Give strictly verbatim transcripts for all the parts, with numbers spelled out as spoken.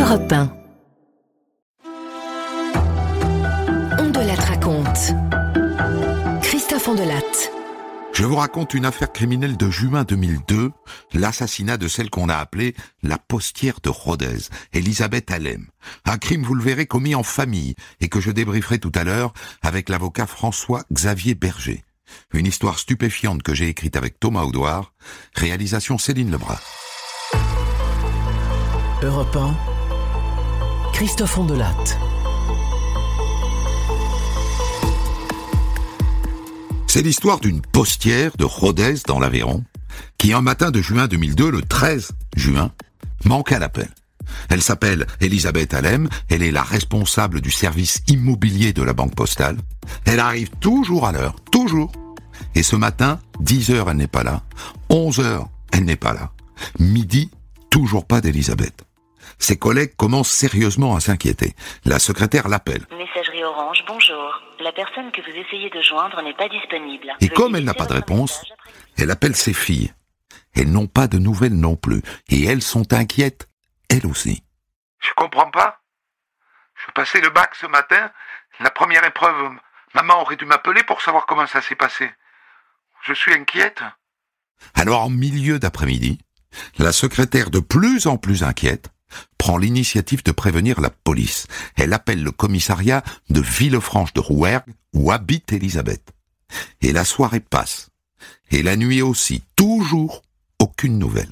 Europe un. Ondelatte raconte. Christophe Ondelatte. Je vous raconte une affaire criminelle de juin deux mille deux, l'assassinat de celle qu'on a appelée la postière de Rodez, Elisabeth Alem. Un crime, vous le verrez, commis en famille et que je débrieferai tout à l'heure avec l'avocat François-Xavier Berger. Une histoire stupéfiante que j'ai écrite avec Thomas Audouard, réalisation Céline Lebras. Europe un, Christophe Ondelatte. C'est l'histoire d'une postière de Rodez dans l'Aveyron, qui un matin de juin deux mille deux, le treize juin, manque à l'appel. Elle s'appelle Elisabeth Alem, elle est la responsable du service immobilier de la Banque Postale. Elle arrive toujours à l'heure, toujours. Et ce matin, dix heures, elle n'est pas là. onze heures, elle n'est pas là. Midi, toujours pas d'Elisabeth. Ses collègues commencent sérieusement à s'inquiéter. La secrétaire l'appelle. Messagerie Orange, bonjour. La personne que vous essayez de joindre n'est pas disponible. Et Veuillez comme elle n'a pas de réponse, elle appelle ses filles. Elles n'ont pas de nouvelles non plus. Et elles sont inquiètes, elles aussi. Je comprends pas. Je passais le bac ce matin. La première épreuve, maman aurait dû m'appeler pour savoir comment ça s'est passé. Je suis inquiète. Alors, en milieu d'après-midi, la secrétaire, de plus en plus inquiète, prend l'initiative de prévenir la police. Elle appelle le commissariat de Villefranche de Rouergue, où habite Elisabeth. Et la soirée passe. Et la nuit aussi. Toujours aucune nouvelle.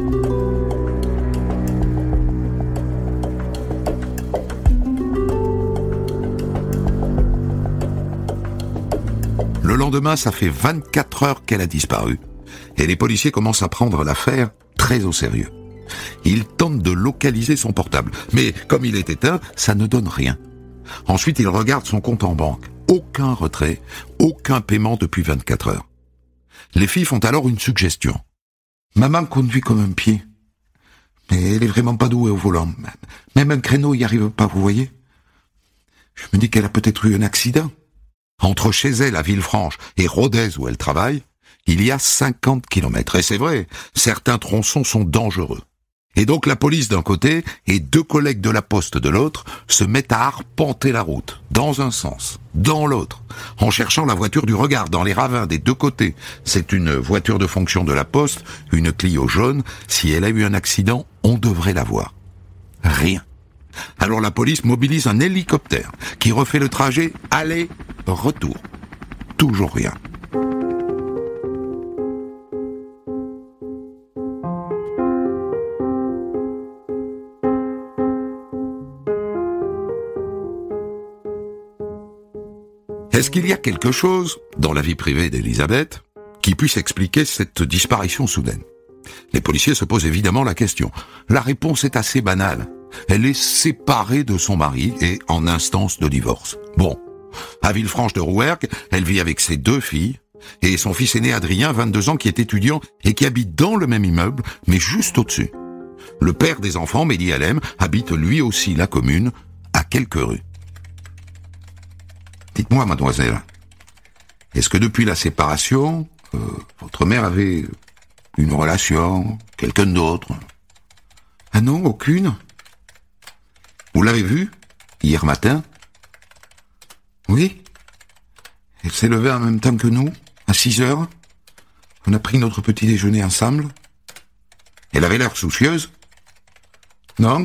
Le lendemain, ça fait vingt-quatre heures qu'elle a disparu. Et les policiers commencent à prendre l'affaire très au sérieux. Ils tentent de localiser son portable. Mais comme il est éteint, ça ne donne rien. Ensuite, ils regardent son compte en banque. Aucun retrait, aucun paiement depuis vingt-quatre heures. Les filles font alors une suggestion. Maman conduit comme un pied. Mais elle est vraiment pas douée au volant. Même un créneau y arrive pas, vous voyez. Je me dis qu'elle a peut-être eu un accident. Entre chez elle, à Villefranche, et Rodez, où elle travaille, il y a cinquante kilomètres. Et c'est vrai, certains tronçons sont dangereux. Et donc la police d'un côté et deux collègues de la poste de l'autre se mettent à arpenter la route, dans un sens, dans l'autre, en cherchant la voiture du regard dans les ravins des deux côtés. C'est une voiture de fonction de la poste, une Clio jaune. Si elle a eu un accident, on devrait la voir. Rien. Alors la police mobilise un hélicoptère qui refait le trajet aller-retour. Toujours rien. Est-ce qu'il y a quelque chose, dans la vie privée d'Elisabeth, qui puisse expliquer cette disparition soudaine ? Les policiers se posent évidemment la question. La réponse est assez banale. Elle est séparée de son mari et en instance de divorce. Bon, à Villefranche de Rouergue, elle vit avec ses deux filles et son fils aîné Adrien, vingt-deux ans, qui est étudiant et qui habite dans le même immeuble, mais juste au-dessus. Le père des enfants, Mehdi Alem, habite lui aussi la commune, à quelques rues. Dites-moi, mademoiselle, est-ce que depuis la séparation, euh, votre mère avait une relation, quelqu'un d'autre ? Ah non, aucune ? Vous l'avez vue, hier matin ? Oui. Elle s'est levée en même temps que nous, à six heures. On a pris notre petit déjeuner ensemble. Elle avait l'air soucieuse ? Non ?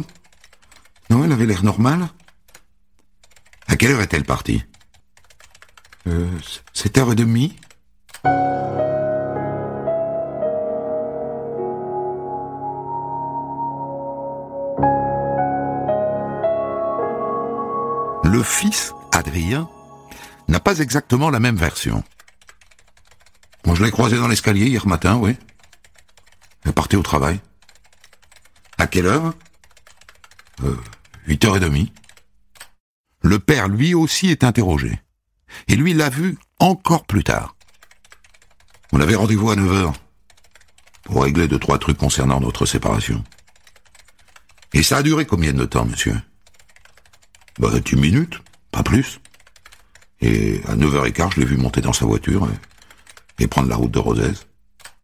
Non, elle avait l'air normale. À quelle heure est-elle partie ? Euh, sept heures trente. Le fils, Adrien, n'a pas exactement la même version. Moi, je l'ai croisé dans l'escalier hier matin, oui. Elle partait au travail. À quelle heure ? euh, huit heures trente. Le père, lui aussi, est interrogé. Et lui l'a vu encore plus tard. On avait rendez-vous à neuf heures pour régler deux, trois trucs concernant notre séparation. Et ça a duré combien de temps, monsieur ? Bah, dix minutes, pas plus. Et à neuf heures quinze, je l'ai vu monter dans sa voiture et, et prendre la route de Rodez.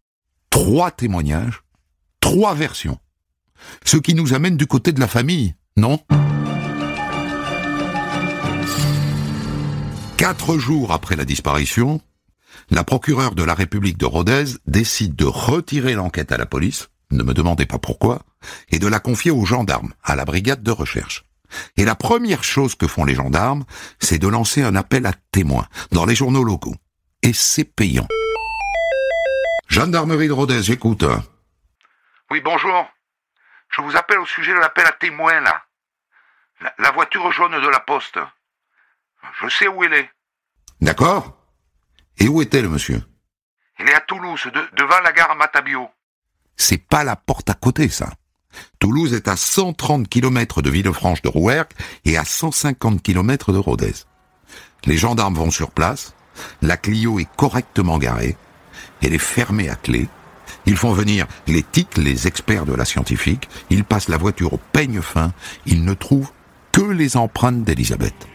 Trois témoignages, trois versions. Ce qui nous amène du côté de la famille, Non ? Quatre jours après la disparition, la procureure de la République de Rodez décide de retirer l'enquête à la police, ne me demandez pas pourquoi, et de la confier aux gendarmes, à la brigade de recherche. Et la première chose que font les gendarmes, c'est de lancer un appel à témoins dans les journaux locaux. Et c'est payant. Gendarmerie de Rodez, j'écoute. Oui, bonjour. Je vous appelle au sujet de l'appel à témoins, là. La, la voiture jaune de la poste. Je sais où elle est. D'accord. Et où était le monsieur ? Elle est à Toulouse, de, devant la gare Matabio. C'est pas la porte à côté, ça. Toulouse est à cent trente kilomètres de Villefranche de Rouergue et à cent cinquante kilomètres de Rodez. Les gendarmes vont sur place, la Clio est correctement garée, elle est fermée à clé, ils font venir les T I C, les experts de la scientifique, ils passent la voiture au peigne fin, ils ne trouvent que les empreintes d'Elisabeth.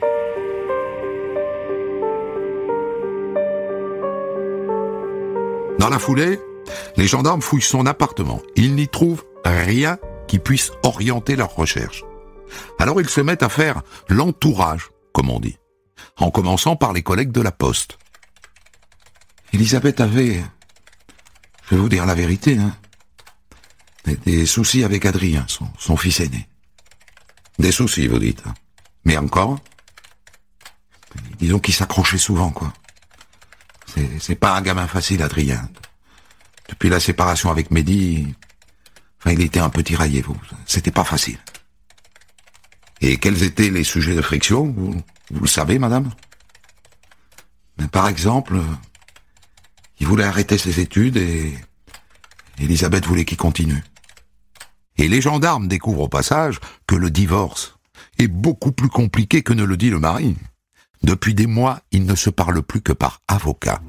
Dans la foulée, les gendarmes fouillent son appartement. Ils n'y trouvent rien qui puisse orienter leurs recherches. Alors ils se mettent à faire l'entourage, comme on dit, en commençant par les collègues de la Poste. Elisabeth avait, je vais vous dire la vérité, hein, des, des soucis avec Adrien, son, son fils aîné. Des soucis, vous dites. Hein. Mais encore, disons qu'il s'accrochait souvent, quoi. C'est, c'est pas un gamin facile, Adrien. Depuis la séparation avec Mehdi, enfin, il était un peu tiraillé, vous. C'était pas facile. Et quels étaient les sujets de friction, vous, vous le savez, madame ? Mais par exemple, il voulait arrêter ses études et Elisabeth voulait qu'il continue. Et les gendarmes découvrent au passage que le divorce est beaucoup plus compliqué que ne le dit le mari. Depuis des mois, ils ne se parlent plus que par avocat.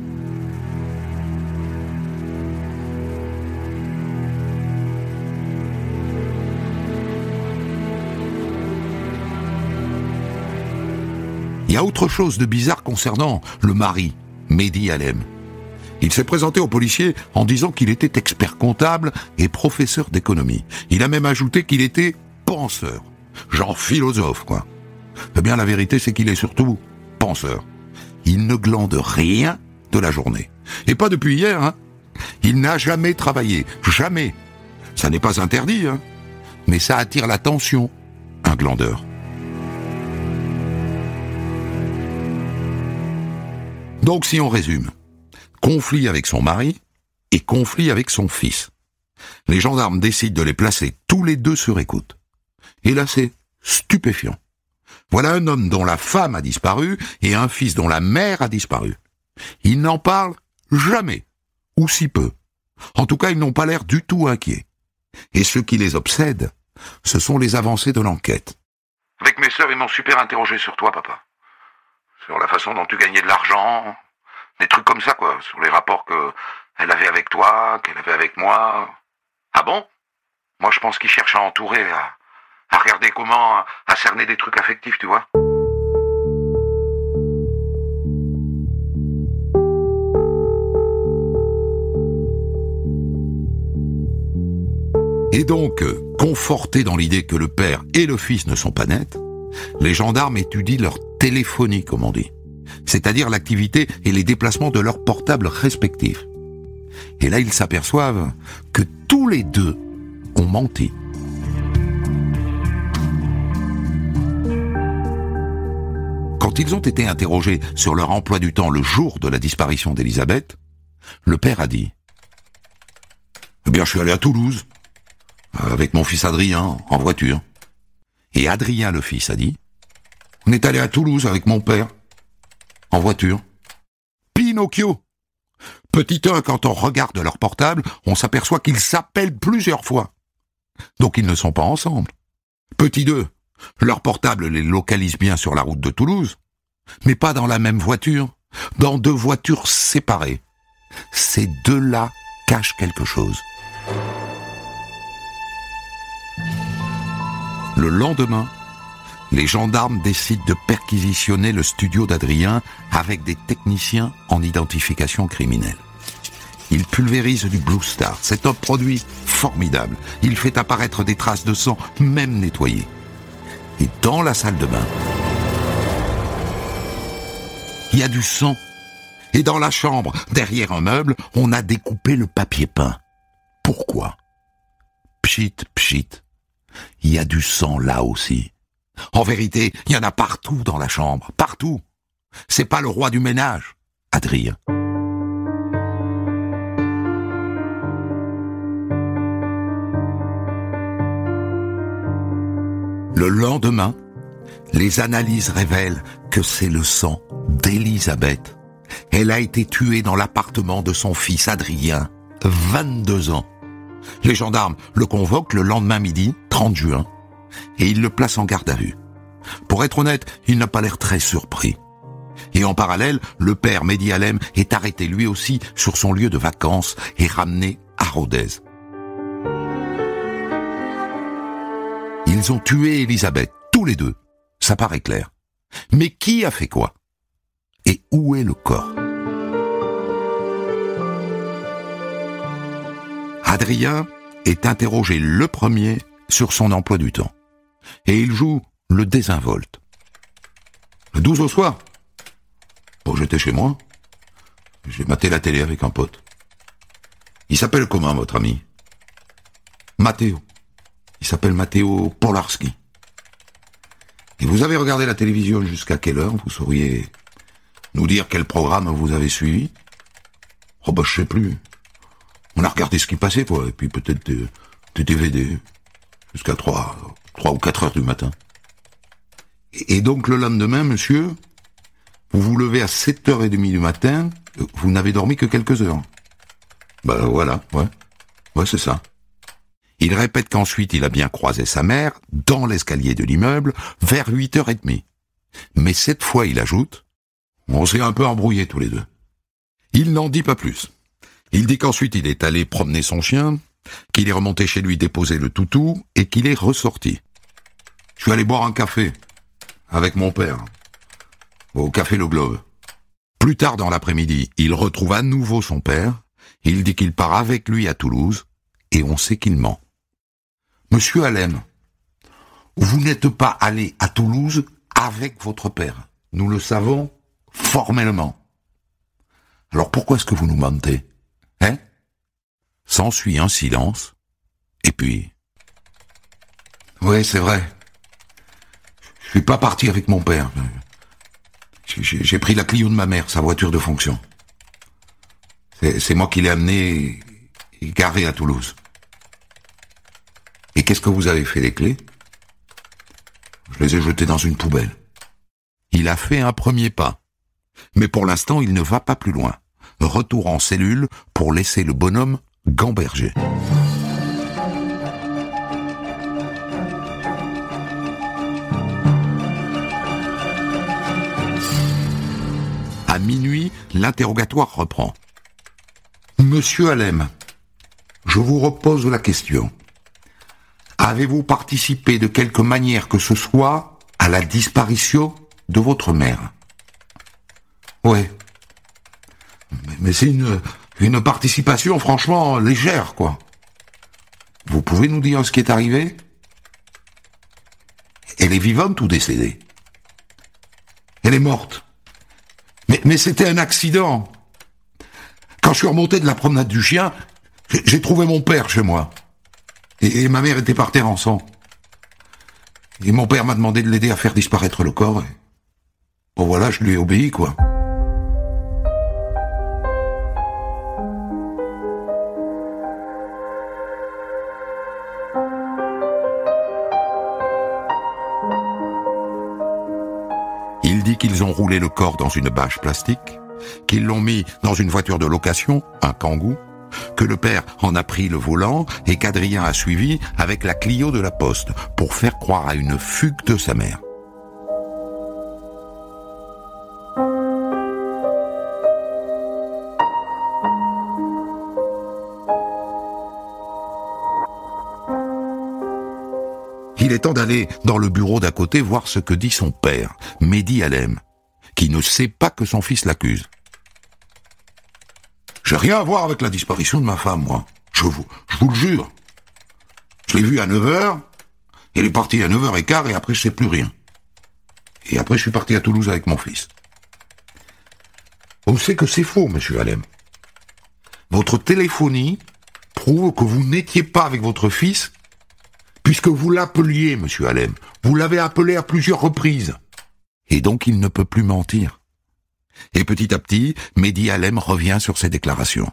Il y a autre chose de bizarre concernant le mari, Mehdi Alem. Il s'est présenté aux policiers en disant qu'il était expert comptable et professeur d'économie. Il a même ajouté qu'il était penseur, genre philosophe, quoi. Eh bien, la vérité, c'est qu'il est surtout penseur. Il ne glande rien de la journée. Et pas depuis hier, hein. Il n'a jamais travaillé, jamais. Ça n'est pas interdit, hein. Mais ça attire l'attention, un glandeur. Donc, si on résume, conflit avec son mari et conflit avec son fils. Les gendarmes décident de les placer tous les deux sur écoute. Et là, c'est stupéfiant. Voilà un homme dont la femme a disparu et un fils dont la mère a disparu. Ils n'en parlent jamais, ou si peu. En tout cas, ils n'ont pas l'air du tout inquiets. Et ce qui les obsède, ce sont les avancées de l'enquête. Avec mes sœurs, ils m'ont super interrogé sur toi, papa. Sur la façon dont tu gagnais de l'argent, des trucs comme ça, quoi. Sur les rapports qu'elle avait avec toi, qu'elle avait avec moi. Ah bon ? Moi, je pense qu'ils cherchent à entourer, à... à regarder comment, à cerner des trucs affectifs, tu vois. Et donc, confortés dans l'idée que le père et le fils ne sont pas nets, les gendarmes étudient leur téléphonie, comme on dit. C'est-à-dire l'activité et les déplacements de leurs portables respectifs. Et là, ils s'aperçoivent que tous les deux ont menti. Quand ils ont été interrogés sur leur emploi du temps le jour de la disparition d'Elisabeth, le père a dit « Eh bien, je suis allé à Toulouse, avec mon fils Adrien, en voiture. » Et Adrien, le fils, a dit « On est allé à Toulouse avec mon père, en voiture. » Pinocchio. Petit un, quand on regarde leur portable, on s'aperçoit qu'ils s'appellent plusieurs fois. Donc ils ne sont pas ensemble. Petit deux, leur portable les localise bien sur la route de Toulouse, mais pas dans la même voiture, dans deux voitures séparées. Ces deux-là cachent quelque chose. Le lendemain, les gendarmes décident de perquisitionner le studio d'Adrien avec des techniciens en identification criminelle. Ils pulvérisent du Blue Star. C'est un produit formidable. Il fait apparaître des traces de sang, même nettoyées. Et dans la salle de bain, il y a du sang. Et dans la chambre, derrière un meuble, on a découpé le papier peint. Pourquoi? Pchit, pchit. Il y a du sang là aussi. En vérité, il y en a partout dans la chambre, partout. C'est pas le roi du ménage, Adrien. Le lendemain, les analyses révèlent que c'est le sang d'Elisabeth. Elle a été tuée dans l'appartement de son fils Adrien, vingt-deux ans. Les gendarmes le convoquent le lendemain midi, trente juin, et ils le placent en garde à vue. Pour être honnête, il n'a pas l'air très surpris. Et en parallèle, le père Mehdi Alem est arrêté lui aussi sur son lieu de vacances et ramené à Rodez. Ils ont tué Elisabeth, tous les deux. Ça paraît clair. Mais qui a fait quoi? Et où est le corps? Adrien est interrogé le premier sur son emploi du temps. Et il joue le désinvolte. Le douze au soir. Bon, j'étais chez moi. J'ai maté la télé avec un pote. Il s'appelle comment, votre ami? Matteo. Il s'appelle Matteo Polarski. Et vous avez regardé la télévision jusqu'à quelle heure? Vous sauriez nous dire quel programme vous avez suivi? Oh bah je sais plus. On a regardé ce qui passait, quoi, et puis peut-être des, des D V D, jusqu'à trois, trois ou quatre heures du matin. Et, et donc le lendemain, monsieur, vous vous levez à sept heures trente du matin, vous n'avez dormi que quelques heures. Bah voilà, ouais, ouais c'est ça. Il répète qu'ensuite il a bien croisé sa mère, dans l'escalier de l'immeuble, vers huit heures trente. Mais cette fois il ajoute, on s'est un peu embrouillés tous les deux. Il n'en dit pas plus. Il dit qu'ensuite il est allé promener son chien, qu'il est remonté chez lui déposer le toutou et qu'il est ressorti. Je suis allé boire un café avec mon père, au café Le Globe. Plus tard dans l'après-midi, il retrouve à nouveau son père, il dit qu'il part avec lui à Toulouse, et on sait qu'il ment. Monsieur Alem, vous n'êtes pas allé à Toulouse avec votre père. Nous le savons formellement. Alors pourquoi est-ce que vous nous mentez? Hein? S'ensuit un silence, et puis... Ouais, c'est vrai. Je suis pas parti avec mon père. J'ai, j'ai pris la Clio de ma mère, sa voiture de fonction. C'est, c'est moi qui l'ai amené et garé à Toulouse. Et qu'est-ce que vous avez fait des clés? Je les ai jetées dans une poubelle. Il a fait un premier pas. Mais pour l'instant, il ne va pas plus loin. Retour en cellule pour laisser le bonhomme gamberger. À minuit, l'interrogatoire reprend. Monsieur Alem, je vous repose la question. Avez-vous participé de quelque manière que ce soit à la disparition de votre mère? Ouais. Mais, mais c'est une, une participation franchement légère, quoi. Vous pouvez nous dire ce qui est arrivé? Elle est vivante ou décédée? Elle est morte. Mais, mais c'était un accident. Quand je suis remonté de la promenade du chien, j'ai, j'ai trouvé mon père chez moi. Et, et ma mère était par terre en sang. Et mon père m'a demandé de l'aider à faire disparaître le corps. Et... bon voilà, je lui ai obéi, quoi. Il dit qu'ils ont roulé le corps dans une bâche plastique, qu'ils l'ont mis dans une voiture de location, un Kangoo, que le père en a pris le volant et qu'Adrien a suivi avec la Clio de la poste pour faire croire à une fugue de sa mère. Il est temps d'aller dans le bureau d'à côté voir ce que dit son père, Mehdi Alem, qui ne sait pas que son fils l'accuse. J'ai rien à voir avec la disparition de ma femme, moi. Je vous, je vous le jure. Je l'ai vue à neuf heures, Il est parti à neuf heures quinze et après je sais plus rien. Et après je suis parti à Toulouse avec mon fils. On sait que c'est faux, monsieur Alem. Votre téléphonie prouve que vous n'étiez pas avec votre fils, puisque vous l'appeliez, monsieur Alem. Vous l'avez appelé à plusieurs reprises. Et donc il ne peut plus mentir. Et petit à petit, Mehdi Alem revient sur ses déclarations.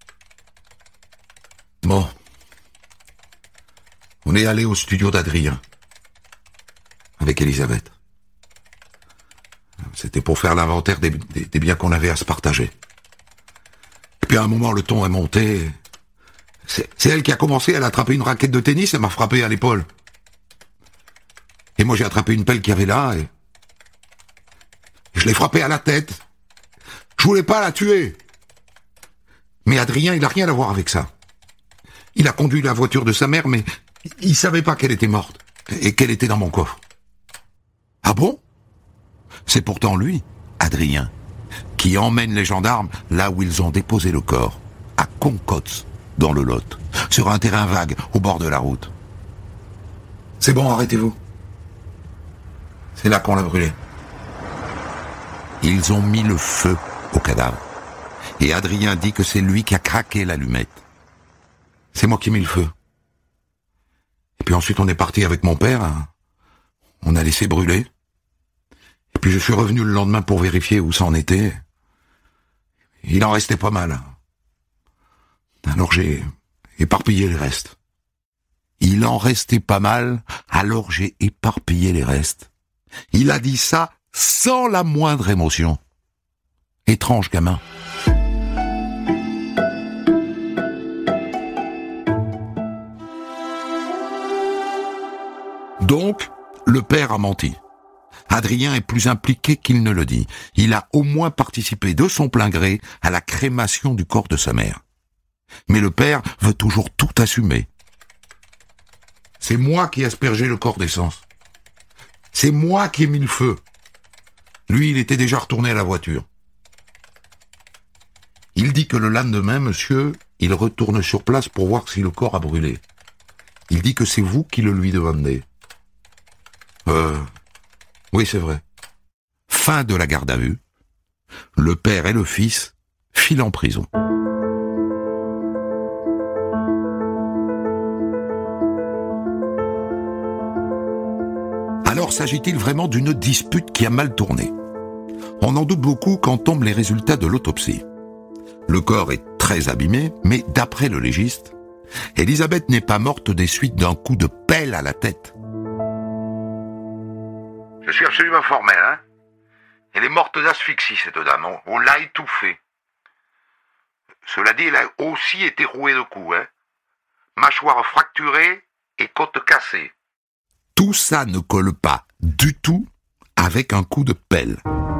Bon. On est allé au studio d'Adrien. Avec Elisabeth. C'était pour faire l'inventaire des, des, des biens qu'on avait à se partager. Et puis à un moment, le ton est monté. C'est, c'est elle qui a commencé, elle a attrapé une raquette de tennis et m'a frappé à l'épaule. Et moi j'ai attrapé une pelle qu'il y avait là et... je l'ai frappée à la tête. Je voulais pas la tuer. Mais Adrien, il a rien à voir avec ça. Il a conduit la voiture de sa mère, mais il savait pas qu'elle était morte et qu'elle était dans mon coffre. Ah bon? C'est pourtant lui, Adrien, qui emmène les gendarmes là où ils ont déposé le corps, à Concotz, dans le Lot, sur un terrain vague au bord de la route. C'est bon, arrêtez-vous. C'est là qu'on l'a brûlé. Ils ont mis le feu au cadavre. Et Adrien dit que c'est lui qui a craqué l'allumette. C'est moi qui ai mis le feu. Et puis ensuite on est parti avec mon père. On a laissé brûler. Et puis je suis revenu le lendemain pour vérifier où ça en était. Il en restait pas mal. Alors j'ai éparpillé les restes. Il en restait pas mal, alors j'ai éparpillé les restes. Il a dit ça sans la moindre émotion. Étrange gamin. Donc, le père a menti. Adrien est plus impliqué qu'il ne le dit. Il a au moins participé de son plein gré à la crémation du corps de sa mère. Mais le père veut toujours tout assumer. C'est moi qui ai aspergé le corps d'essence. C'est moi qui ai mis le feu. Lui, il était déjà retourné à la voiture. Il dit que le lendemain, monsieur, il retourne sur place pour voir si le corps a brûlé. Il dit que c'est vous qui le lui demandez. Euh... Oui, c'est vrai. Fin de la garde à vue. Le père et le fils filent en prison. Alors s'agit-il vraiment d'une dispute qui a mal tourné? On en doute beaucoup quand tombent les résultats de l'autopsie. Le corps est très abîmé, mais d'après le légiste, Elisabeth n'est pas morte des suites d'un coup de pelle à la tête. Je suis absolument formel, hein. Elle est morte d'asphyxie, cette dame. On, on l'a étouffée. Cela dit, elle a aussi été rouée de coups, hein. Mâchoire fracturée et côte cassée. Tout ça ne colle pas du tout avec un coup de pelle.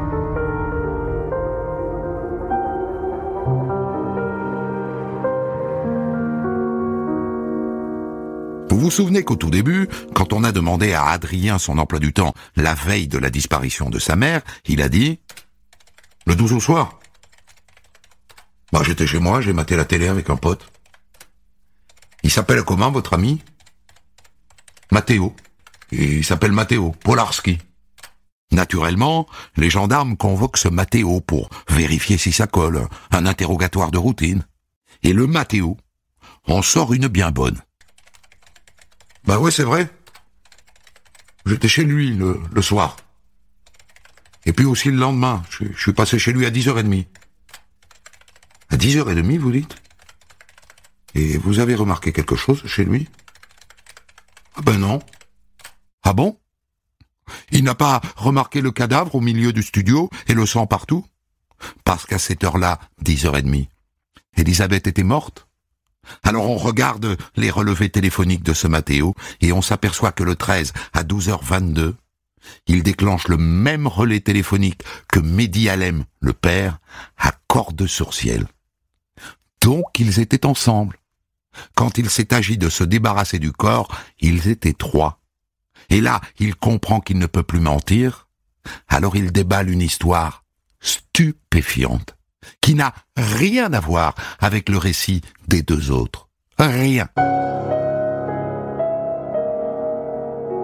Vous vous souvenez qu'au tout début, quand on a demandé à Adrien son emploi du temps la veille de la disparition de sa mère, il a dit « Le douze au soir ». Bah, j'étais chez moi, j'ai maté la télé avec un pote. Il s'appelle comment, votre ami? Mathéo. Et il s'appelle Mathéo Polarski. Naturellement, les gendarmes convoquent ce Mathéo pour vérifier si ça colle, un interrogatoire de routine. Et le Mathéo en sort une bien bonne. Bah ouais, c'est vrai. J'étais chez lui le, le soir. Et puis aussi le lendemain, je, je suis passé chez lui à dix heures trente. À dix heures trente, vous dites? Et vous avez remarqué quelque chose chez lui? Ah ben non. Ah bon? Il n'a pas remarqué le cadavre au milieu du studio et le sang partout? Parce qu'à cette heure-là, dix heures trente, Elisabeth était morte? Alors on regarde les relevés téléphoniques de ce Mathéo et on s'aperçoit que le treize à douze heures vingt-deux, il déclenche le même relais téléphonique que Mehdi Alem, le père, à Cordes-sur-Ciel. Donc ils étaient ensemble. Quand il s'est agi de se débarrasser du corps, ils étaient trois. Et là, il comprend qu'il ne peut plus mentir, alors il déballe une histoire stupéfiante, qui n'a rien à voir avec le récit des deux autres. Rien.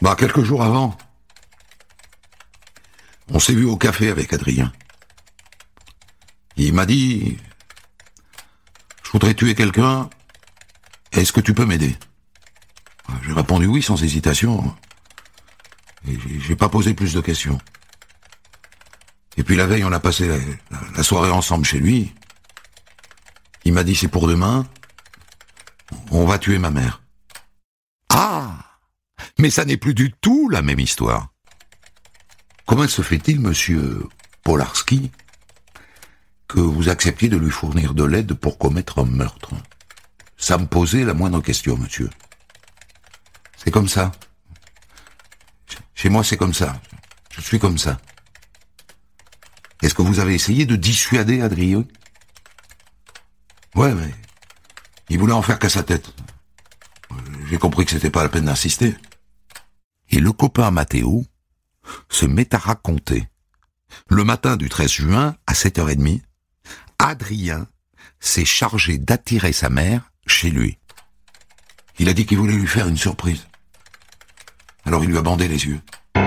Bah, quelques jours avant, on s'est vu au café avec Adrien. Il m'a dit, je voudrais tuer quelqu'un, est-ce que tu peux m'aider? J'ai répondu oui sans hésitation. Et j'ai pas posé plus de questions. Et puis la veille, on a passé la, la soirée ensemble chez lui. Il m'a dit c'est pour demain, on va tuer ma mère. Ah! Mais ça n'est plus du tout la même histoire. Comment se fait-il, monsieur Polarski, que vous acceptiez de lui fournir de l'aide pour commettre un meurtre? Ça me posait la moindre question, monsieur. C'est comme ça. Chez moi, c'est comme ça. Je suis comme ça. Est-ce que vous avez essayé de dissuader Adrien? Ouais, mais il voulait en faire qu'à sa tête. J'ai compris que c'était pas la peine d'insister. Et le copain Matteo se met à raconter. Le matin du treize juin, à sept heures trente, Adrien s'est chargé d'attirer sa mère chez lui. Il a dit qu'il voulait lui faire une surprise. Alors il lui a bandé les yeux.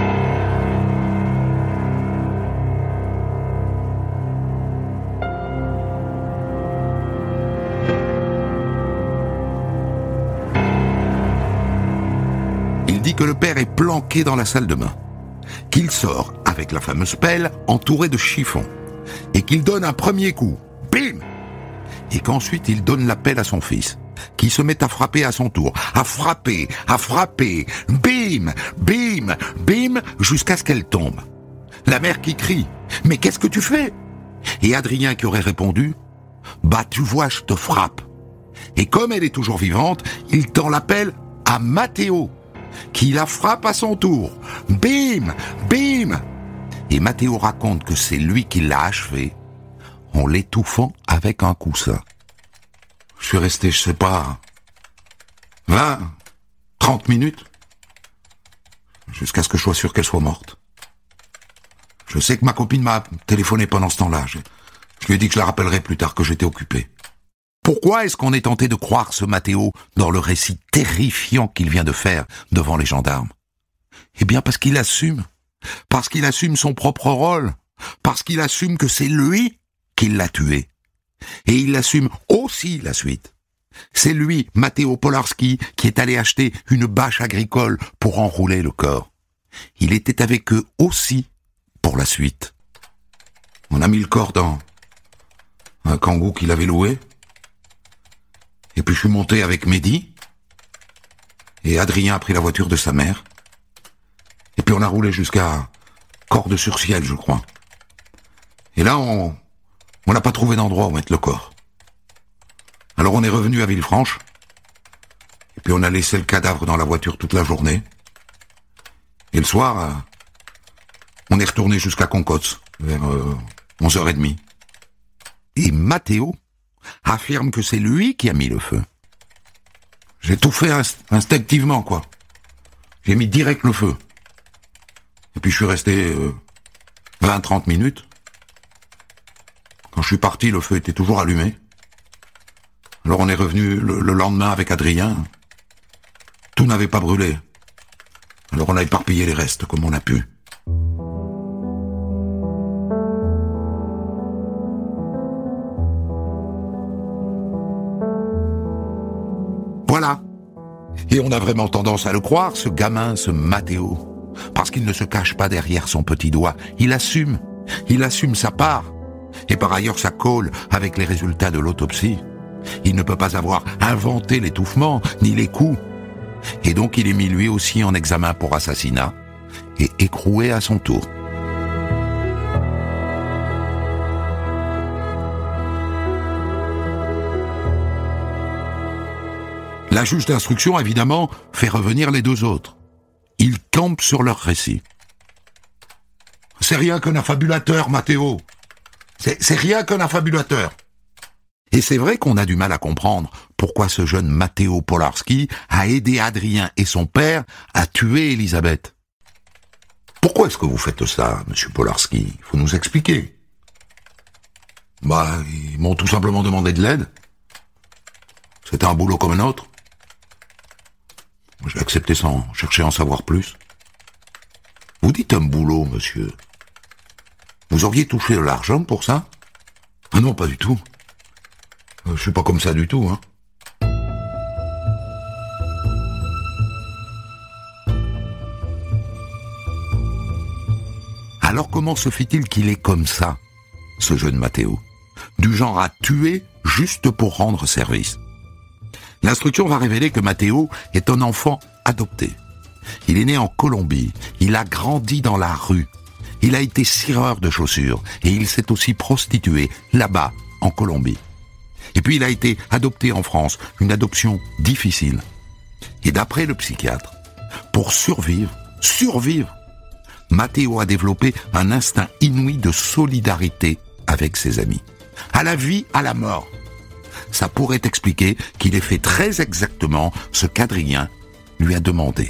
Il dit que le père est planqué dans la salle de bain, qu'il sort avec la fameuse pelle entourée de chiffons, et qu'il donne un premier coup, bim, et qu'ensuite il donne la pelle à son fils, qui se met à frapper à son tour, à frapper, à frapper, bim, bim, bim, jusqu'à ce qu'elle tombe. La mère qui crie, « Mais qu'est-ce que tu fais ?» Et Adrien qui aurait répondu, « Bah tu vois, je te frappe. » Et comme elle est toujours vivante, il tend la pelle à Matteo, qui la frappe à son tour. Bim, bim. Et Matteo raconte que c'est lui qui l'a achevé en l'étouffant avec un coussin. Je suis resté, je sais pas, vingt, trente minutes, jusqu'à ce que je sois sûr qu'elle soit morte. Je sais que ma copine m'a téléphoné pendant ce temps-là. Je, je lui ai dit que je la rappellerai plus tard, que j'étais occupé. Pourquoi est-ce qu'on est tenté de croire ce Matteo dans le récit terrifiant qu'il vient de faire devant les gendarmes? Eh bien parce qu'il assume, parce qu'il assume son propre rôle, parce qu'il assume que c'est lui qui l'a tué. Et il assume aussi la suite. C'est lui, Matteo Polarski, qui est allé acheter une bâche agricole pour enrouler le corps. Il était avec eux aussi pour la suite. On a mis le corps dans un kangou qu'il avait loué. Et puis je suis monté avec Mehdi, et Adrien a pris la voiture de sa mère, et puis on a roulé jusqu'à Cordes-sur-Ciel, je crois. Et là, on on n'a pas trouvé d'endroit où mettre le corps. Alors on est revenu à Villefranche, et puis on a laissé le cadavre dans la voiture toute la journée, et le soir, euh, on est retourné jusqu'à Concotz, vers euh, onze heures trente. Et Matteo affirme que c'est lui qui a mis le feu. J'ai tout fait inst- instinctivement, quoi. J'ai mis direct le feu. Et puis je suis resté euh, vingt à trente minutes. Quand je suis parti, le feu était toujours allumé. Alors on est revenu le, le lendemain avec Adrien. Tout n'avait pas brûlé. Alors on a éparpillé les restes comme on a pu. Voilà. Et on a vraiment tendance à le croire, ce gamin, ce Matteo. Parce qu'il ne se cache pas derrière son petit doigt. Il assume. Il assume sa part. Et par ailleurs, ça colle avec les résultats de l'autopsie. Il ne peut pas avoir inventé l'étouffement, ni les coups. Et donc il est mis lui aussi en examen pour assassinat et écroué à son tour. La juge d'instruction, évidemment, fait revenir les deux autres. Ils campent sur leur récit. C'est rien qu'un affabulateur, Matteo. C'est, c'est rien qu'un affabulateur. Et c'est vrai qu'on a du mal à comprendre pourquoi ce jeune Matteo Polarski a aidé Adrien et son père à tuer Elisabeth. Pourquoi est-ce que vous faites ça, monsieur Polarski? Il faut nous expliquer. Bah, ils m'ont tout simplement demandé de l'aide. C'était un boulot comme un autre. J'ai accepté sans chercher à en savoir plus. Vous dites un boulot, monsieur. Vous auriez touché de l'argent pour ça? Ah non, pas du tout. Euh, je suis pas comme ça du tout, hein. Alors comment se fait-il qu'il est comme ça, ce jeune Matteo? Du genre à tuer juste pour rendre service. L'instruction va révéler que Matteo est un enfant adopté. Il est né en Colombie, il a grandi dans la rue, il a été cireur de chaussures et il s'est aussi prostitué là-bas, en Colombie. Et puis il a été adopté en France, une adoption difficile. Et d'après le psychiatre, pour survivre, survivre, Matteo a développé un instinct inouï de solidarité avec ses amis. À la vie, à la mort. Ça pourrait expliquer qu'il ait fait très exactement ce qu'Adrien lui a demandé.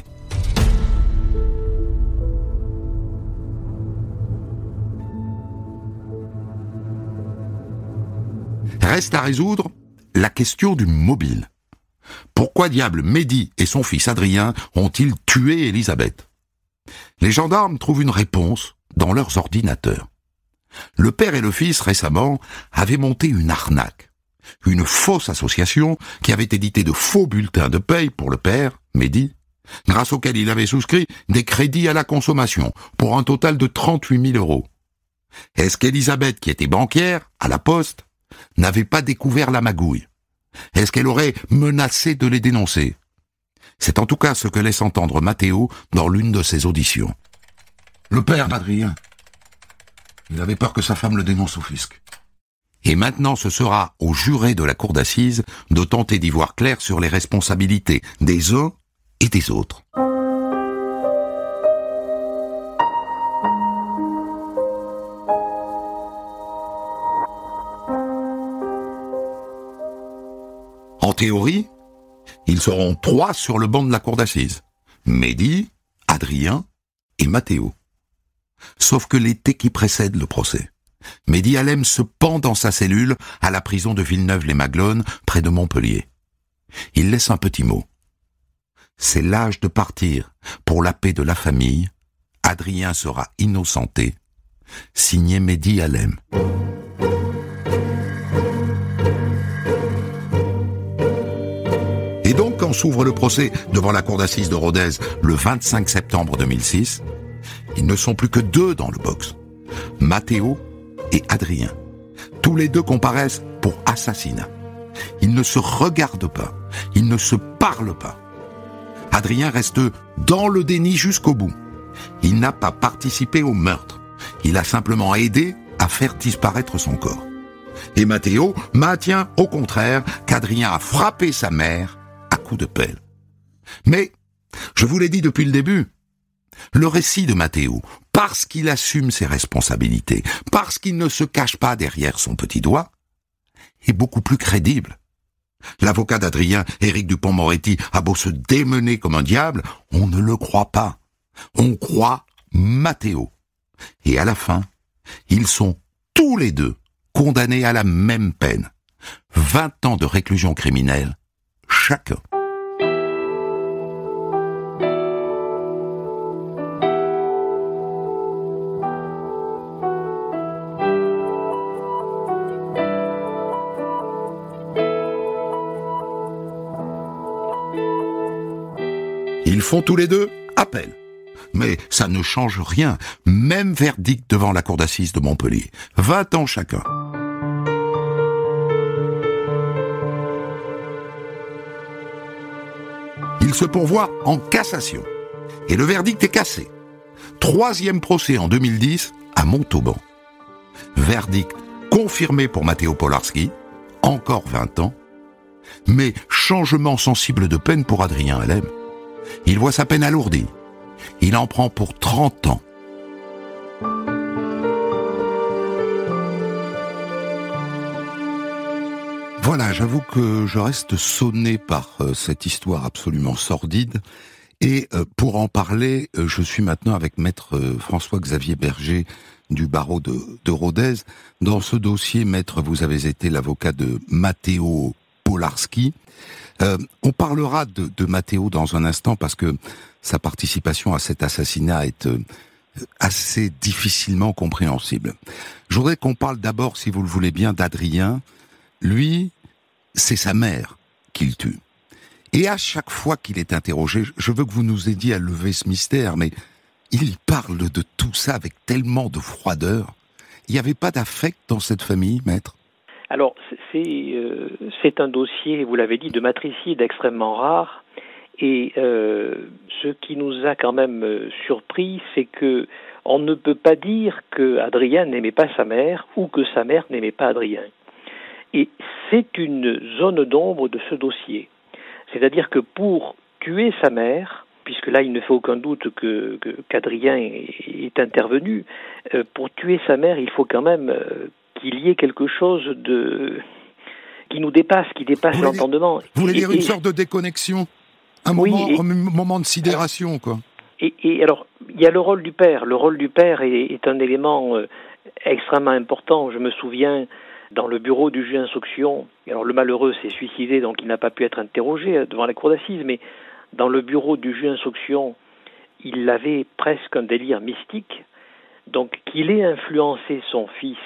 Reste à résoudre la question du mobile. Pourquoi diable Mehdi et son fils Adrien ont-ils tué Elisabeth? Les gendarmes trouvent une réponse dans leurs ordinateurs. Le père et le fils, récemment, avaient monté une arnaque. Une fausse association qui avait édité de faux bulletins de paye pour le père, Mehdi, grâce auquel il avait souscrit des crédits à la consommation pour un total de trente-huit mille euros. Est-ce qu'Elisabeth, qui était banquière, à la poste, n'avait pas découvert la magouille? Est-ce qu'elle aurait menacé de les dénoncer? C'est en tout cas ce que laisse entendre Matteo dans l'une de ses auditions. Le père d'Adrien, il avait peur que sa femme le dénonce au fisc. Et maintenant, ce sera aux jurés de la cour d'assises de tenter d'y voir clair sur les responsabilités des uns et des autres. En théorie, ils seront trois sur le banc de la cour d'assises. Mehdi, Adrien et Matteo. Sauf que l'été qui précède le procès, Mehdi Halem se pend dans sa cellule à la prison de Villeneuve-les-Maglones, près de Montpellier. Il laisse un petit mot. C'est l'âge de partir. Pour la paix de la famille, Adrien sera innocenté. Signé Mehdi Halem. Et donc, quand s'ouvre le procès devant la cour d'assises de Rodez le vingt-cinq septembre deux mille six, ils ne sont plus que deux dans le box. Matteo et Adrien. Tous les deux comparaissent pour assassinat. Ils ne se regardent pas. Ils ne se parlent pas. Adrien reste dans le déni jusqu'au bout. Il n'a pas participé au meurtre. Il a simplement aidé à faire disparaître son corps. Et Matteo maintient au contraire qu'Adrien a frappé sa mère à coups de pelle. Mais, je vous l'ai dit depuis le début, le récit de Matteo, parce qu'il assume ses responsabilités, parce qu'il ne se cache pas derrière son petit doigt, est beaucoup plus crédible. L'avocat d'Adrien, Éric Dupond-Moretti, a beau se démener comme un diable, on ne le croit pas. On croit Matteo. Et à la fin, ils sont tous les deux condamnés à la même peine. vingt ans de réclusion criminelle, chacun. Ils font tous les deux appel. Mais ça ne change rien. Même verdict devant la cour d'assises de Montpellier. vingt ans chacun. Ils se pourvoient en cassation. Et le verdict est cassé. Troisième procès en deux mille dix à Montauban. Verdict confirmé pour Matteo Polarski, encore vingt ans. Mais changement sensible de peine pour Adrien Halem. Il voit sa peine alourdie. Il en prend pour trente ans. Voilà, j'avoue que je reste sonné par euh, cette histoire absolument sordide. Et euh, pour en parler, euh, je suis maintenant avec maître euh, François-Xavier Berger du barreau de, de Rodez. Dans ce dossier, maître, vous avez été l'avocat de Matteo Polarski. Euh, on parlera de, de Matteo dans un instant parce que sa participation à cet assassinat est, euh, assez difficilement compréhensible. Je voudrais qu'on parle d'abord, si vous le voulez bien, d'Adrien. Lui, c'est sa mère qu'il tue. Et à chaque fois qu'il est interrogé, je veux que vous nous aidiez à lever ce mystère, mais il parle de tout ça avec tellement de froideur. Il n'y avait pas d'affect dans cette famille, maître ? Alors, c'est, euh, c'est un dossier, vous l'avez dit, de matricide extrêmement rare. Et euh, ce qui nous a quand même euh, surpris, c'est que on ne peut pas dire que Adrien n'aimait pas sa mère ou que sa mère n'aimait pas Adrien. Et c'est une zone d'ombre de ce dossier. C'est-à-dire que pour tuer sa mère, puisque là il ne fait aucun doute que, que, qu'Adrien est, est intervenu, euh, pour tuer sa mère, il faut quand même euh, qu'il y ait quelque chose de qui nous dépasse, qui dépasse vous l'entendement. Dire, vous voulez et, dire une et, sorte de déconnexion, un, oui, moment, et, un moment de sidération, quoi. Et, et alors, il y a le rôle du père. Le rôle du père est, est un élément euh, extrêmement important. Je me souviens, dans le bureau du juge d'instruction, alors le malheureux s'est suicidé, donc il n'a pas pu être interrogé devant la cour d'assises, mais dans le bureau du juge d'instruction, il avait presque un délire mystique. Donc, qu'il ait influencé son fils,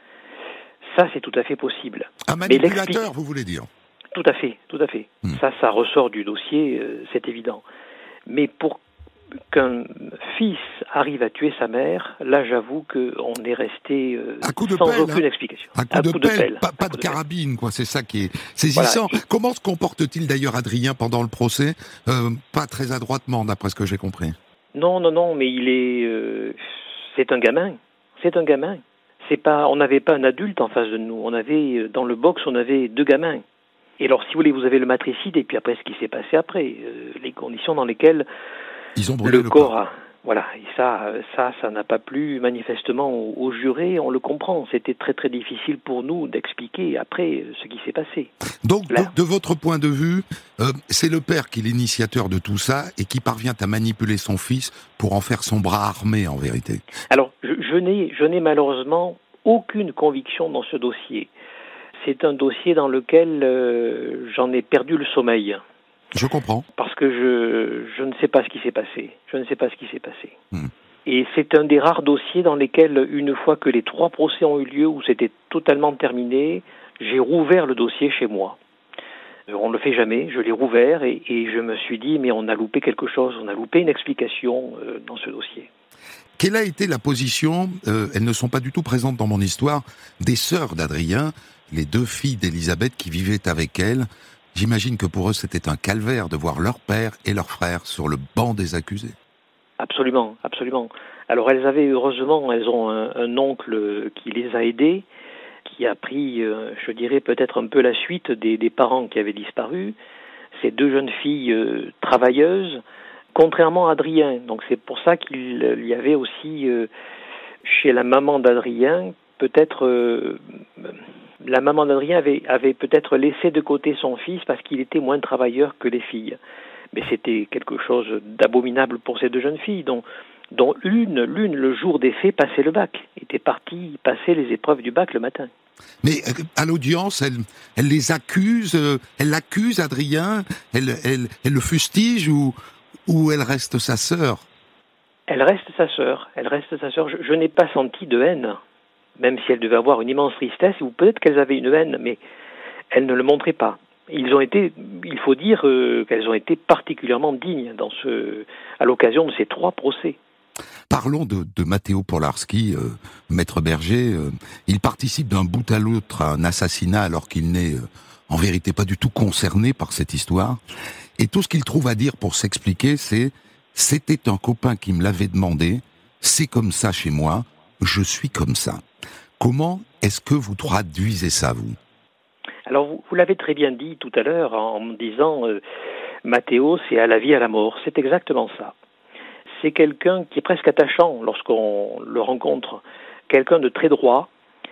ça, c'est tout à fait possible. Un manipulateur, vous voulez dire ? Tout à fait, tout à fait. Mmh. Ça, ça ressort du dossier, euh, c'est évident. Mais pour qu'un fils arrive à tuer sa mère, là, j'avoue qu'on est resté euh, sans pelle, aucune hein. explication. Un coup, à de, coup pelle, de pelle, pas, pas de, de carabine, pelle. quoi. C'est ça qui est saisissant. Voilà. Comment se comporte-t-il d'ailleurs Adrien pendant le procès ? euh, Pas très adroitement, d'après ce que j'ai compris. Non, non, non, mais il est, euh, c'est un gamin. C'est un gamin. C'est pas, on n'avait pas un adulte en face de nous. On avait dans le box, on avait deux gamins. Et alors, si vous voulez, vous avez le matricide et puis après, ce qui s'est passé après, euh, les conditions dans lesquelles Ils ont brûlé le, le corps corps. a... Voilà, et ça, ça, ça n'a pas plu manifestement aux, aux jurés, on le comprend. C'était très très difficile pour nous d'expliquer après ce qui s'est passé. Donc, de, de votre point de vue, euh, c'est le père qui est l'initiateur de tout ça et qui parvient à manipuler son fils pour en faire son bras armé, en vérité. Alors, je, je n'ai, je n'ai malheureusement aucune conviction dans ce dossier. C'est un dossier dans lequel euh, j'en ai perdu le sommeil. Je comprends. Parce que je, je ne sais pas ce qui s'est passé. Je ne sais pas ce qui s'est passé. Mmh. Et c'est un des rares dossiers dans lesquels, une fois que les trois procès ont eu lieu, où c'était totalement terminé, j'ai rouvert le dossier chez moi. On ne le fait jamais, je l'ai rouvert et, et je me suis dit, mais on a loupé quelque chose, on a loupé une explication euh, dans ce dossier. Quelle a été la position, euh, elles ne sont pas du tout présentes dans mon histoire, des sœurs d'Adrien, les deux filles d'Élisabeth qui vivaient avec elle? J'imagine que pour eux, c'était un calvaire de voir leur père et leur frère sur le banc des accusés. Absolument, absolument. Alors elles avaient, heureusement, elles ont un, un oncle qui les a aidées, qui a pris, euh, je dirais, peut-être un peu la suite des, des parents qui avaient disparu. Ces deux jeunes filles euh, travailleuses, contrairement à Adrien. Donc c'est pour ça qu'il y avait aussi, euh, chez la maman d'Adrien, peut-être... Euh, La maman d'Adrien avait, avait peut-être laissé de côté son fils parce qu'il était moins travailleur que les filles. Mais c'était quelque chose d'abominable pour ces deux jeunes filles, dont, dont l'une, l'une, le jour des faits, passait le bac, était partie passer les épreuves du bac le matin. Mais à l'audience, elle, elle les accuse, elle l'accuse, Adrien, elle, elle, elle le fustige ou, ou elle reste sa sœur ? Elle reste sa sœur, elle reste sa sœur. Je, je n'ai pas senti de haine. Même si elles devaient avoir une immense tristesse, ou peut-être qu'elles avaient une haine, mais elles ne le montraient pas. Ils ont été, il faut dire euh, qu'elles ont été particulièrement dignes dans ce, à l'occasion de ces trois procès. Parlons de, de Matteo Polarski, euh, maître berger. Euh, il participe d'un bout à l'autre à un assassinat alors qu'il n'est euh, en vérité pas du tout concerné par cette histoire. Et tout ce qu'il trouve à dire pour s'expliquer, c'est « c'était un copain qui me l'avait demandé, c'est comme ça chez moi, je suis comme ça ». Comment est-ce que vous traduisez ça, vous ? Alors, vous, vous l'avez très bien dit tout à l'heure en me disant euh, « Matteo, c'est à la vie, à la mort ». C'est exactement ça. C'est quelqu'un qui est presque attachant lorsqu'on le rencontre. Quelqu'un de très droit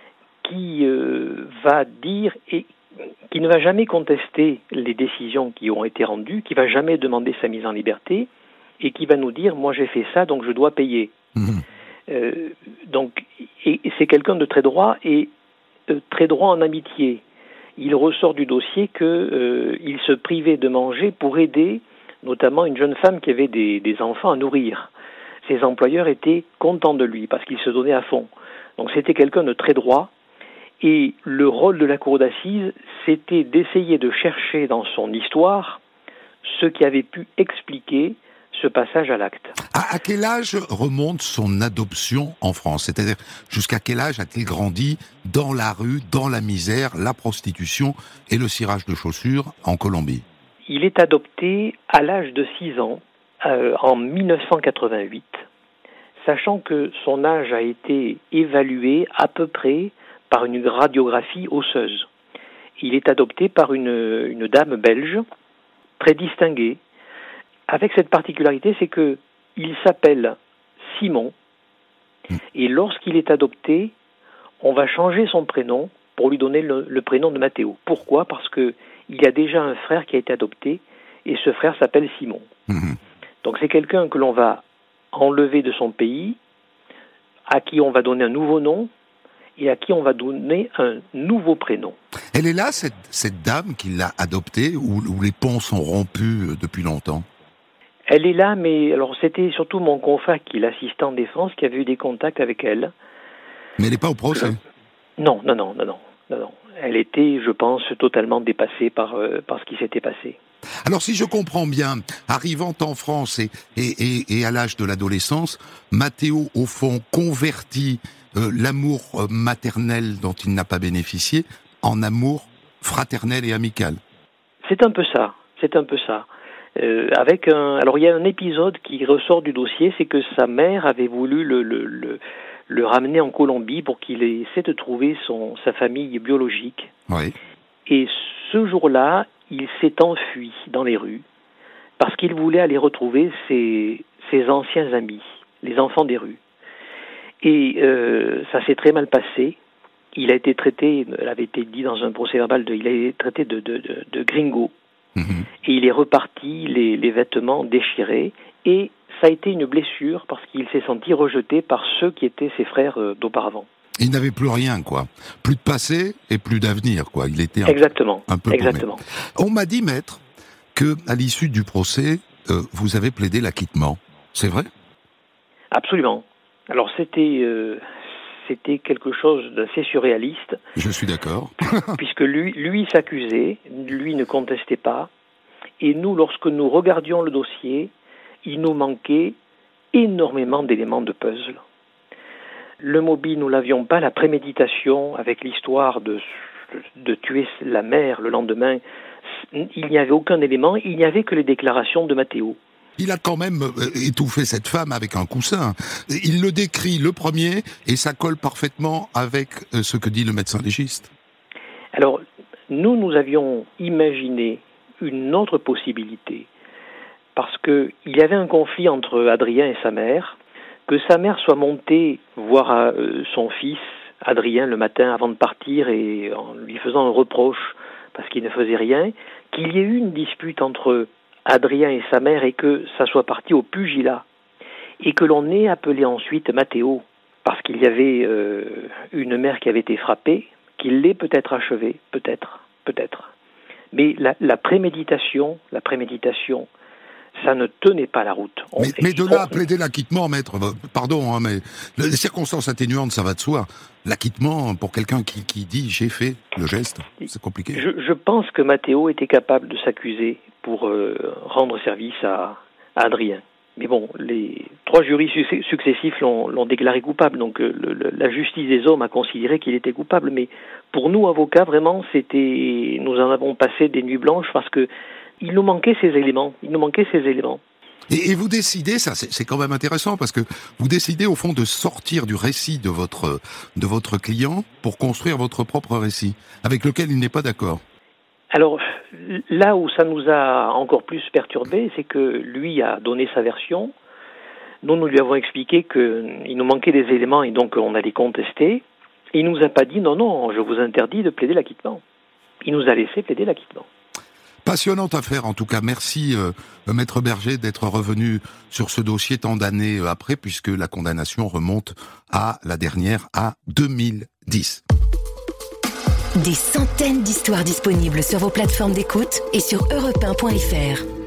qui euh, va dire et qui ne va jamais contester les décisions qui ont été rendues, qui ne va jamais demander sa mise en liberté et qui va nous dire « moi j'ai fait ça, donc je dois payer mmh. ». Euh, donc, et, et c'est quelqu'un de très droit et euh, très droit en amitié. Il ressort du dossier que euh, il se privait de manger pour aider, notamment une jeune femme qui avait des, des enfants à nourrir. ses employeurs étaient contents de lui parce qu'il se donnait à fond. Donc c'était quelqu'un de très droit. Et le rôle de la cour d'assises, c'était d'essayer de chercher dans son histoire ce qui avait pu expliquer ce passage à l'acte. À, à quel âge remonte son adoption en France ? C'est-à-dire, jusqu'à quel âge a-t-il grandi dans la rue, dans la misère, la prostitution et le cirage de chaussures en Colombie ? Il est adopté à l'âge de six ans, euh, en dix-neuf cent quatre-vingt-huit, sachant que son âge a été évalué à peu près par une radiographie osseuse. Il est adopté par une, une dame belge, très distinguée, avec cette particularité, c'est que il s'appelle Simon, et lorsqu'il est adopté, on va changer son prénom pour lui donner le, le prénom de Mathéo. Pourquoi ? Parce que il y a déjà un frère qui a été adopté, et ce frère s'appelle Simon. Mmh. Donc c'est quelqu'un que l'on va enlever de son pays, à qui on va donner un nouveau nom, et à qui on va donner un nouveau prénom. Elle est là, cette, cette dame qui l'a adoptée, où, où les ponts sont rompus depuis longtemps ? Elle est là, mais alors c'était surtout mon confrère qui est l'assistant de défense qui avait eu des contacts avec elle. Mais elle n'est pas au procès ? Non, non, non, non, non, non, non. Elle était, je pense, totalement dépassée par, euh, par ce qui s'était passé. Alors si je comprends bien, arrivant en France et, et, et, et à l'âge de l'adolescence, Mathéo, au fond, convertit euh, l'amour maternel dont il n'a pas bénéficié en amour fraternel et amical. C'est un peu ça, c'est un peu ça. Euh, avec un, alors il y a un épisode qui ressort du dossier, c'est que sa mère avait voulu le, le, le, le ramener en Colombie pour qu'il essaie de trouver son, sa famille biologique. Oui. Et ce jour-là, il s'est enfui dans les rues parce qu'il voulait aller retrouver ses, ses anciens amis, les enfants des rues. Et euh, ça s'est très mal passé. Il a été traité, elle avait été dit dans un procès verbal, de, il a été traité de, de, de, de gringo. Mmh. Et il est reparti, les, les vêtements déchirés, et ça a été une blessure parce qu'il s'est senti rejeté par ceux qui étaient ses frères euh, d'auparavant. Il n'avait plus rien, quoi. Plus de passé et plus d'avenir, quoi. Il était un, exactement, un peu exactement. paumé. On m'a dit, maître, que à l'issue du procès, euh, vous avez plaidé l'acquittement. C'est vrai ? Absolument. Alors c'était euh, c'était quelque chose d'assez surréaliste. Je suis d'accord. Puisque lui, lui s'accusait, lui ne contestait pas, et nous, lorsque nous regardions le dossier, il nous manquait énormément d'éléments de puzzle. Le mobile, nous l'avions pas, la préméditation avec l'histoire de, de tuer la mère le lendemain, il n'y avait aucun élément, il n'y avait que les déclarations de Mathéo. Il a quand même étouffé cette femme avec un coussin. Il le décrit, le premier, et ça colle parfaitement avec ce que dit le médecin légiste. Alors, nous, nous avions imaginé une autre possibilité, parce qu'il y avait un conflit entre Adrien et sa mère, que sa mère soit montée voir son fils, Adrien, le matin avant de partir, et en lui faisant un reproche, parce qu'il ne faisait rien, qu'il y ait eu une dispute entre Adrien et sa mère, et que ça soit parti au pugilat, et que l'on ait appelé ensuite Mathéo, parce qu'il y avait euh, une mère qui avait été frappée, qu'il l'ait peut-être achevé, peut-être, peut-être. Mais la, la préméditation, la préméditation, ça ne tenait pas la route. On, mais, mais de là on, à plaider l'acquittement, maître, pardon, hein, mais les circonstances atténuantes, ça va de soi. L'acquittement, pour quelqu'un qui, qui dit « j'ai fait le geste », c'est compliqué. Je, je pense que Mathéo était capable de s'accuser pour euh, rendre service à, à Adrien. Mais bon, les trois jurys su- successifs l'ont, l'ont déclaré coupable, donc euh, le, la justice des hommes a considéré qu'il était coupable. Mais pour nous, avocats, vraiment, c'était, nous en avons passé des nuits blanches parce que il nous manquait ces éléments. Il nous manquait ces éléments. Et, et vous décidez, ça c'est, c'est quand même intéressant, parce que vous décidez au fond de sortir du récit de votre, de votre client pour construire votre propre récit, avec lequel il n'est pas d'accord. Alors, là où ça nous a encore plus perturbés, c'est que lui a donné sa version. Nous, nous lui avons expliqué qu'il nous manquait des éléments et donc on allait contester. Il nous a pas dit « non, non, je vous interdis de plaider l'acquittement ». Il nous a laissé plaider l'acquittement. Passionnante affaire, en tout cas. Merci, euh, Maître Berger, d'être revenu sur ce dossier tant d'années après, puisque la condamnation remonte à la dernière, à deux mille dix. Des centaines d'histoires disponibles sur vos plateformes d'écoute et sur europe un point f r.